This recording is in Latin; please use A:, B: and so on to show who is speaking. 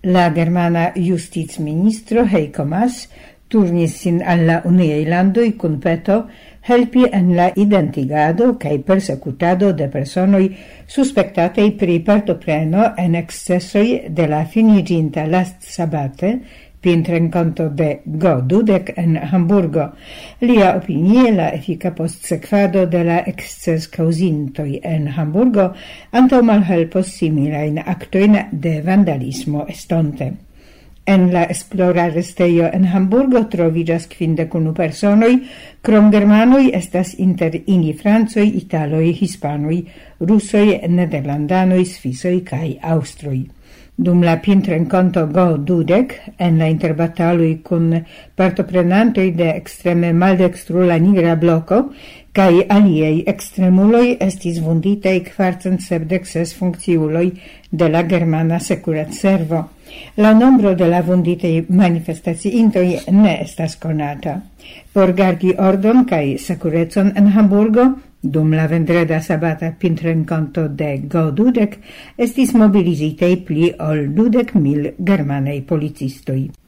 A: La germana justizministro Heiko Maas turnis sin alla Uniei Landoi cun peto helpi en la identigado cae persecutado de personoi suspectatei pri partopreno en excessoi de la finiginta last sabate pintrenconto de Go20 en Hamburgo. Lia opinie la effica postsequado de la excess causintoi en Hamburgo antau malhelpos similain actoin de vandalismo estonte. En la esplora resteio en Hamburgo trovigas 51 personoi, crom germanoi estas inter ini francoi, italoi, hispanoi, russoi, nederlandanoi, svisoi cae austroi. Dum la pintrenconto Go20, en la interbatalui cun partoprenantoi de extreme maldextrula nigra bloco, cae aliei extremuloi estis vunditei 476 funcciuloi de la germana securat servo. La nombro de la vunditei manifestaciintoi ne estas conata. Por gardi ordon cae securetson en Hamburgo, dum la vendreda sabata pintrenconto de Go20 estis mobilizitei pli ol 20.000 germanei policistoi.